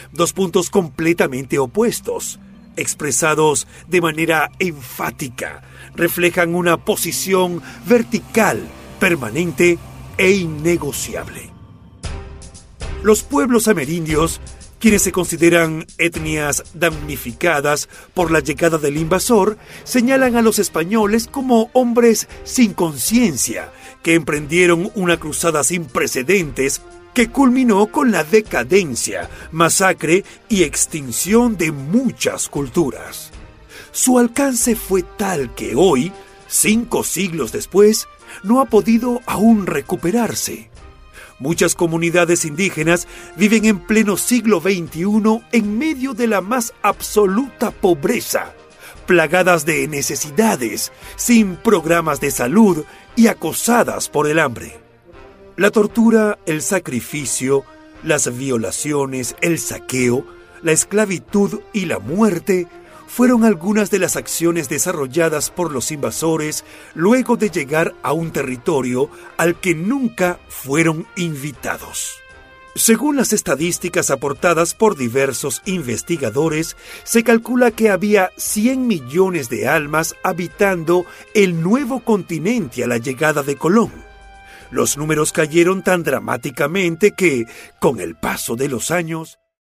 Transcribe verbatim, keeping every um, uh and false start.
dos puntos completamente opuestos, expresados de manera enfática, reflejan una posición vertical, permanente e innegociable. Los pueblos amerindios, quienes se consideran etnias damnificadas por la llegada del invasor, señalan a los españoles como hombres sin conciencia, que emprendieron una cruzada sin precedentes que culminó con la decadencia, masacre y extinción de muchas culturas. Su alcance fue tal que hoy, cinco siglos después, no ha podido aún recuperarse. Muchas comunidades indígenas viven en pleno siglo veintiuno en medio de la más absoluta pobreza, plagadas de necesidades, sin programas de salud y acosadas por el hambre. La tortura, el sacrificio, las violaciones, el saqueo, la esclavitud y la muerte fueron algunas de las acciones desarrolladas por los invasores luego de llegar a un territorio al que nunca fueron invitados. Según las estadísticas aportadas por diversos investigadores, se calcula que había cien millones de almas habitando el nuevo continente a la llegada de Colón. Los números cayeron tan dramáticamente que, con el paso de los años,